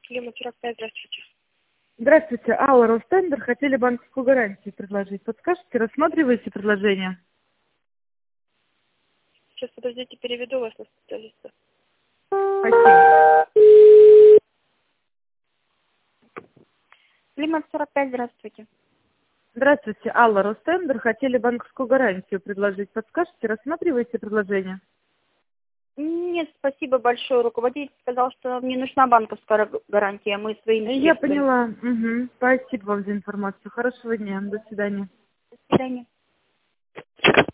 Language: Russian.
Лима 45, здравствуйте. Здравствуйте, Алла, Ростендер. Хотели банковскую гарантию предложить. Подскажете, рассматриваете предложение? Сейчас, подождите, переведу вас на специалиста. Спасибо. Лима 45, здравствуйте. Здравствуйте, Алла, Ростендер. Хотели банковскую гарантию предложить. Подскажете, рассматриваете предложение? Нет, спасибо большое. Руководитель сказал, что нам не нужна банковская гарантия. Мы своими Я средствами. поняла. Угу. Спасибо вам за информацию. Хорошего дня. До свидания. До свидания.